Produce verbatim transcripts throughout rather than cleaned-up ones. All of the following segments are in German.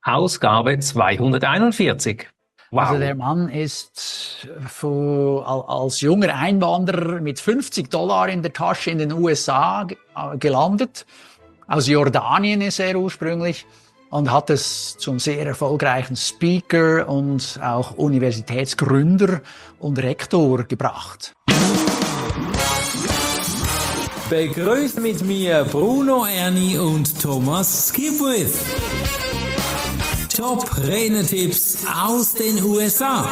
Ausgabe zweihunderteinundvierzig. Also Wow. der Mann ist für, als junger Einwanderer mit fünfzig Dollar in der Tasche in den U S A gelandet. Aus Jordanien ist er ursprünglich und hat es zum sehr erfolgreichen Speaker und auch Universitätsgründer und Rektor gebracht. Begrüßt mit mir Bruno Erni und Thomas Skipwith. Top Rednertipps aus den U S A.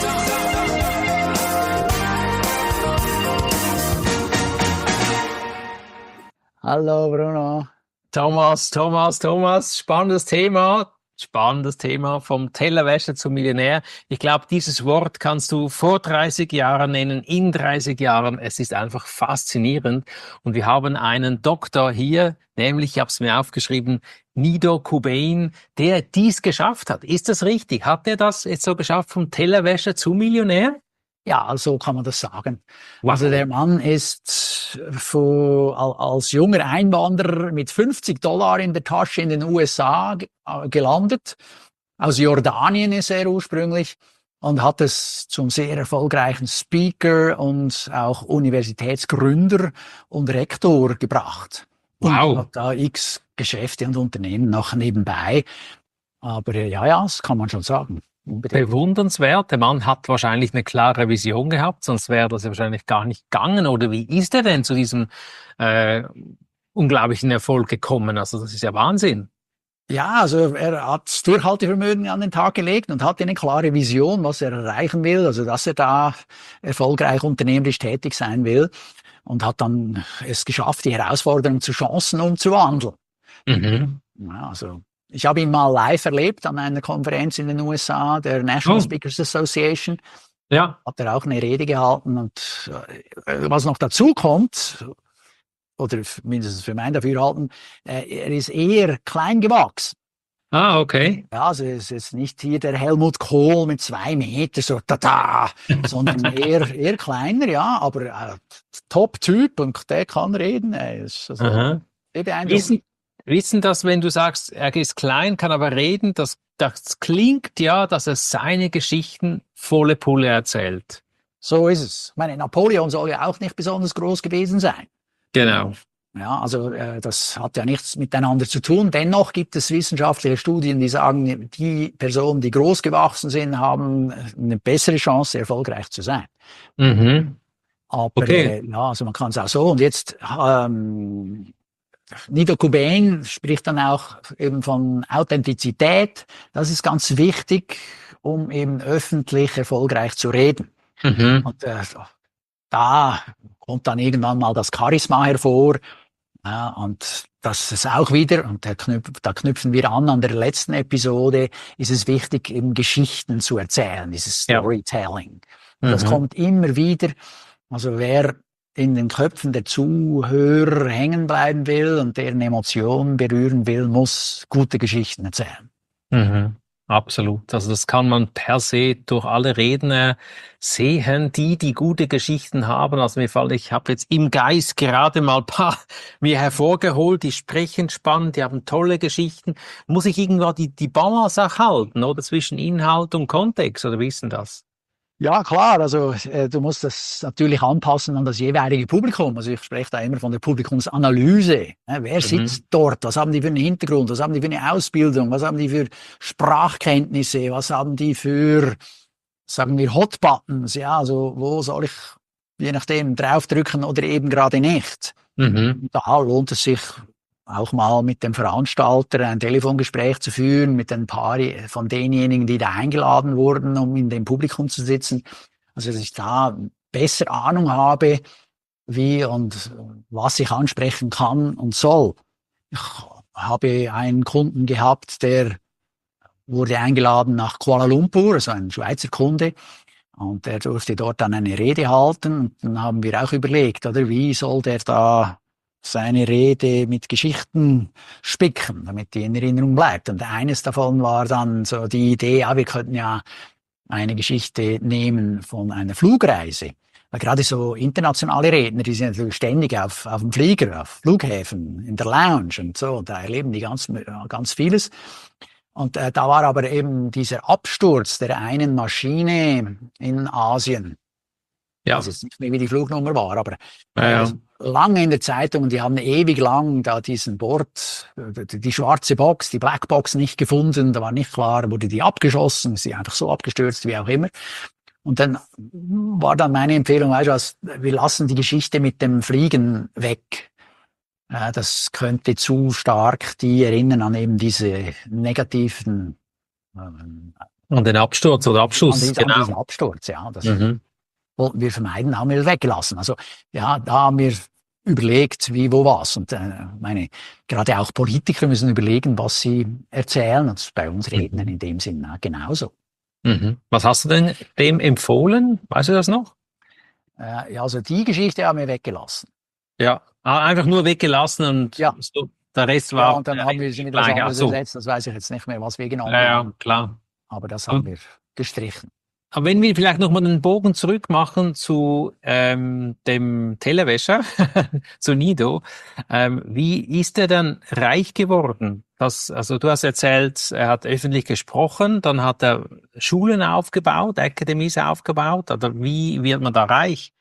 Hallo Bruno. Thomas, Thomas, Thomas, spannendes Thema. Spannendes Thema, vom Tellerwäscher zum Millionär. Ich glaube, dieses Wort kannst du vor dreißig Jahren nennen, in dreißig Jahren. Es ist einfach faszinierend. Und wir haben einen Doktor hier, nämlich, ich habe es mir aufgeschrieben, Nido Qubein, der dies geschafft hat. Ist das richtig? Hat er das jetzt so geschafft, vom Tellerwäscher zum Millionär? Ja, so kann man das sagen. Wow. Also der Mann ist für, als junger Einwanderer mit fünfzig Dollar in der Tasche in den U S A gelandet. Aus Jordanien ist er ursprünglich und hat es zum sehr erfolgreichen Speaker und auch Universitätsgründer und Rektor gebracht. Wow. Und hat da x Geschäfte und Unternehmen noch nebenbei. Aber ja, ja, das kann man schon sagen. Unbedingt. Bewundernswert. Der Mann hat wahrscheinlich eine klare Vision gehabt, sonst wäre das ja wahrscheinlich gar nicht gegangen. Oder wie ist er denn zu diesem äh, unglaublichen Erfolg gekommen? Also das ist ja Wahnsinn. Ja, also er hat Durchhaltevermögen an den Tag gelegt und hatte eine klare Vision, was er erreichen will, also dass er da erfolgreich unternehmerisch tätig sein will und hat dann es geschafft, die Herausforderungen zu Chancen umzuwandeln. Mhm. Ja, also ich habe ihn mal live erlebt an einer Konferenz in den U S A, der National Oh. Speakers Association. Ja. Hat er auch eine Rede gehalten und äh, was noch dazu kommt, oder mindestens für mein Dafürhalten, äh, er ist eher klein gewachsen. Ah, okay. Ja, also es ist jetzt nicht hier der Helmut Kohl mit zwei Meter, so tada, sondern eher, eher kleiner, ja, aber äh, Top-Typ und der kann reden. Äh, ist also Aha. sehr beeindruckend. Wissen, wissen das, wenn du sagst, er ist klein, kann aber reden, das, das klingt ja, dass er seine Geschichten volle Pulle erzählt. So ist es. Ich meine, Napoleon soll ja auch nicht besonders groß gewesen sein. Genau. Ja, also äh, das hat ja nichts miteinander zu tun. Dennoch gibt es wissenschaftliche Studien, die sagen, die Personen, die groß gewachsen sind, haben eine bessere Chance, erfolgreich zu sein. Mhm. Aber Okay. äh, ja, also man kann es auch so. Und jetzt ähm, Nido Qubein spricht dann auch eben von Authentizität. Das ist ganz wichtig, um eben öffentlich erfolgreich zu reden. Mhm. Und äh, da kommt dann irgendwann mal das Charisma hervor. Ja, und das ist auch wieder, und da, knüpf, da knüpfen wir an an der letzten Episode, ist es wichtig, eben Geschichten zu erzählen, dieses Ja. Storytelling. Und das Mhm. kommt immer wieder. Also wer in den Köpfen der Zuhörer hängen bleiben will und deren Emotionen berühren will, muss gute Geschichten erzählen. Mhm. Absolut. Also das kann man per se durch alle Redner sehen, die, die gute Geschichten haben. Also mir fällt, ich habe jetzt im Geist gerade mal ein paar mir hervorgeholt, die sprechen spannend, die haben tolle Geschichten. Muss ich irgendwann die, die Balance auch halten, oder zwischen Inhalt und Kontext, oder wie ist denn das? Ja, klar, also äh, du musst das natürlich anpassen an das jeweilige Publikum. Also ich spreche da immer von der Publikumsanalyse. Äh, wer sitzt Mhm. dort? Was haben die für einen Hintergrund? Was haben die für eine Ausbildung? Was haben die für Sprachkenntnisse? Was haben die für, sagen wir, Hotbuttons? Ja, also wo soll ich, je nachdem, draufdrücken oder eben gerade nicht? Mhm. Da lohnt es sich auch mal mit dem Veranstalter ein Telefongespräch zu führen, mit ein paar von denjenigen, die da eingeladen wurden, um in dem Publikum zu sitzen. Also, dass ich da besser Ahnung habe, wie und was ich ansprechen kann und soll. Ich habe einen Kunden gehabt, der wurde eingeladen nach Kuala Lumpur, also ein Schweizer Kunde. Und der durfte dort dann eine Rede halten. Und dann haben wir auch überlegt, oder wie soll der da seine Rede mit Geschichten spicken, damit die in Erinnerung bleibt. Und eines davon war dann so die Idee, ja, wir könnten ja eine Geschichte nehmen von einer Flugreise. Weil gerade so internationale Redner, die sind natürlich ständig auf, auf dem Flieger, auf Flughäfen, in der Lounge und so, da erleben die ganz, ganz vieles. Und äh, da war aber eben dieser Absturz der einen Maschine in Asien. Ja. Ich weiß jetzt nicht mehr, wie die Flugnummer war, aber Ja, ja. äh, lange in der Zeitung, und die haben ewig lang da diesen Bord, die, die schwarze Box, die Blackbox nicht gefunden, da war nicht klar, wurde die abgeschossen, ist sie einfach so abgestürzt, wie auch immer. Und dann war dann meine Empfehlung, weißt du was, wir lassen die Geschichte mit dem Fliegen weg. Äh, das könnte zu stark die erinnern an eben diese negativen, ähm, An den Absturz oder an Abschuss, diesen, an genau. diesen Absturz, ja. Das Mhm. wollten wir vermeiden, haben wir das weggelassen. Also ja, da haben wir überlegt, wie, wo, was. Und äh, meine, gerade auch Politiker müssen überlegen, was sie erzählen. Und das ist bei uns Rednern in dem Sinn na, genauso. Mhm. Was hast du denn dem empfohlen? Weißt du das noch? Äh, ja, also die Geschichte haben wir weggelassen. Ja, ah, einfach nur weggelassen und Ja. so, der Rest Ja, war und dann haben wir sie mit was gleich. Ach anderes so. ersetzt. Das weiß ich jetzt nicht mehr, was wir genommen Ja, ja, haben. klar. Aber das Aber- haben wir gestrichen. Aber wenn wir vielleicht nochmal den Bogen zurück machen zu ähm, dem Tellerwäscher, zu Nido, ähm, wie ist er dann reich geworden? Das, also du hast erzählt, er hat öffentlich gesprochen, dann hat er Schulen aufgebaut, Academies aufgebaut, oder wie wird man da reich?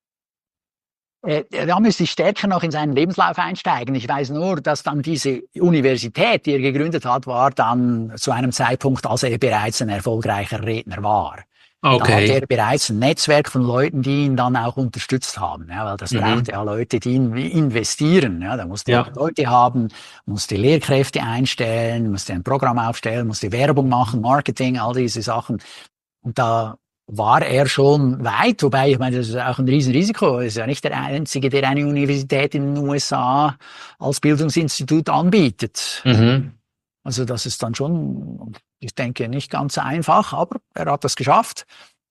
Äh, da müsste ich stärker noch in seinen Lebenslauf einsteigen. Ich weiß nur, dass dann diese Universität, die er gegründet hat, war dann zu einem Zeitpunkt, als er bereits ein erfolgreicher Redner war. Da hatte er bereits ein Netzwerk von Leuten, die ihn dann auch unterstützt haben. Ja, weil das Mhm. braucht ja Leute, die in, investieren. Ja, da musste Ja. er Leute haben, musste Lehrkräfte einstellen, musste ein Programm aufstellen, musste Werbung machen, Marketing, all diese Sachen. Und da war er schon weit, wobei, ich meine, das ist auch ein Riesenrisiko. Er ist ja nicht der Einzige, der eine Universität in den U S A als Bildungsinstitut anbietet. Mhm. Also das ist dann schon, ich denke, nicht ganz einfach, aber er hat das geschafft.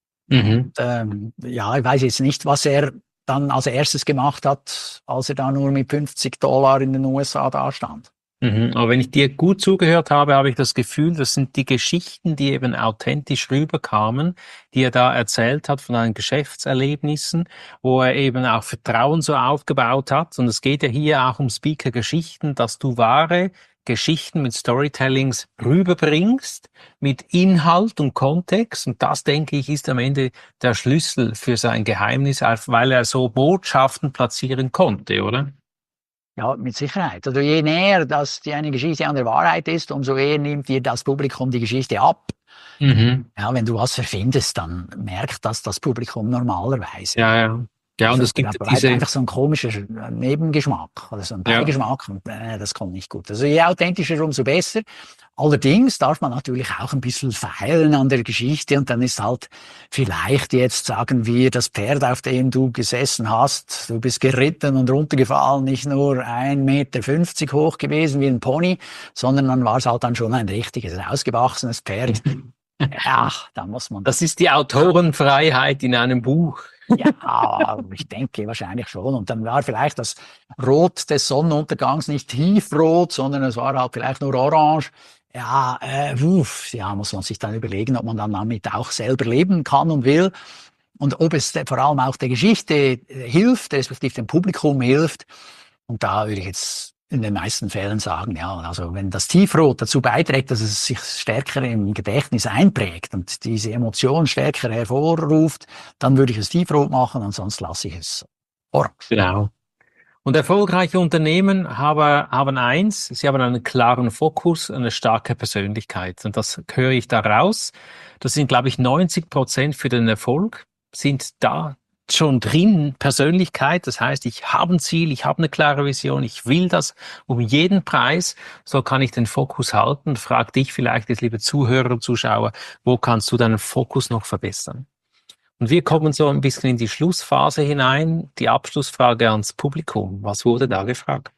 Mhm. Ähm, ja, ich weiß jetzt nicht, was er dann als erstes gemacht hat, als er da nur mit fünfzig Dollar in den U S A dastand. Mhm. Aber wenn ich dir gut zugehört habe, habe ich das Gefühl, das sind die Geschichten, die eben authentisch rüberkamen, die er da erzählt hat von seinen Geschäftserlebnissen, wo er eben auch Vertrauen so aufgebaut hat. Und es geht ja hier auch um Speaker-Geschichten, dass du wahre Geschichten mit Storytellings rüberbringst, mit Inhalt und Kontext. Und das, denke ich, ist am Ende der Schlüssel für sein Geheimnis, weil er so Botschaften platzieren konnte, oder? Ja, mit Sicherheit. Also je näher dass die eine Geschichte an der Wahrheit ist, umso eher nimmt dir das Publikum die Geschichte ab. Mhm. Ja, wenn du was erfindest, dann merkt das das Publikum normalerweise. Ja, ja. Ja, und Also, es gibt da bleibt diese, einfach so ein komischer Nebengeschmack oder so ein Ja. Beigeschmack. Und, äh, das kommt nicht gut. Also je authentischer, umso besser. Allerdings darf man natürlich auch ein bisschen feilen an der Geschichte und dann ist halt vielleicht jetzt, sagen wir, das Pferd, auf dem du gesessen hast, du bist geritten und runtergefallen, nicht nur ein Meter fünfzig hoch gewesen wie ein Pony, sondern dann war es halt dann schon ein richtiges, ausgewachsenes Pferd. Ja, da muss man das ist die Autorenfreiheit in einem Buch. Ja, ich denke wahrscheinlich schon. Und dann war vielleicht das Rot des Sonnenuntergangs nicht tiefrot, sondern es war halt vielleicht nur orange. Ja, äh, uff, ja, muss man sich dann überlegen, ob man dann damit auch selber leben kann und will. Und ob es vor allem auch der Geschichte hilft, respektive dem Publikum hilft. Und da würde ich jetzt in den meisten Fällen sagen, ja, also wenn das Tiefrot dazu beiträgt, dass es sich stärker im Gedächtnis einprägt und diese Emotion stärker hervorruft, dann würde ich es Tiefrot machen, ansonsten lasse ich es orange. Genau. Und erfolgreiche Unternehmen haben, haben eins, sie haben einen klaren Fokus, eine starke Persönlichkeit. Und das höre ich da raus. Das sind, glaube ich, neunzig Prozent für den Erfolg, sind da schon drin, Persönlichkeit. Das heißt, ich habe ein Ziel, ich habe eine klare Vision, ich will das um jeden Preis. So kann ich den Fokus halten. Frag dich vielleicht jetzt, liebe Zuhörer und Zuschauer, wo kannst du deinen Fokus noch verbessern? Und wir kommen so ein bisschen in die Schlussphase hinein. Die Abschlussfrage ans Publikum. Was wurde da gefragt?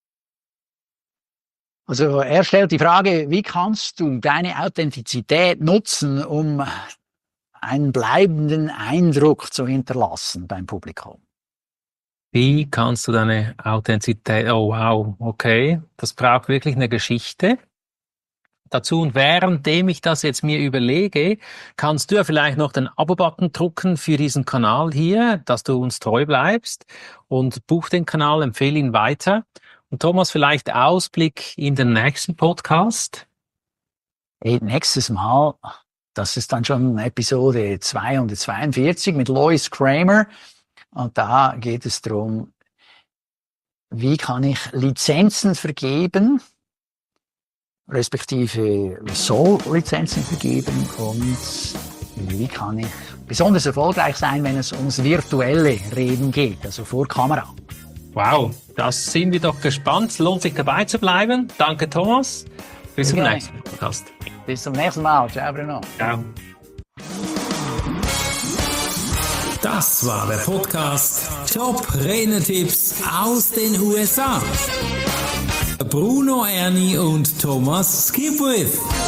Also er stellt die Frage, wie kannst du deine Authentizität nutzen, um einen bleibenden Eindruck zu hinterlassen beim Publikum? Wie kannst du deine Authentizität, oh wow, okay, das braucht wirklich eine Geschichte dazu. Und währenddem ich das jetzt mir überlege, kannst du ja vielleicht noch den Abo-Button drucken für diesen Kanal hier, dass du uns treu bleibst und buch den Kanal, empfehle ihn weiter. Und Thomas, vielleicht Ausblick in den nächsten Podcast? Hey, nächstes Mal, das ist dann schon Episode zweihundertzweiundvierzig mit Lois Kramer. Und da geht es darum, wie kann ich Lizenzen vergeben, respektive Soll-Lizenzen vergeben und wie kann ich besonders erfolgreich sein, wenn es ums virtuelle Reden geht, also vor Kamera. Wow, das sind wir doch gespannt. Es lohnt sich dabei zu bleiben. Danke, Thomas. Bis zum Ja. nächsten Podcast. Bis zum nächsten Mal. Ciao, Bruno. Ciao. Das war der Podcast Top-Renetipps aus den U S A. Bruno Erni und Thomas Skipwith.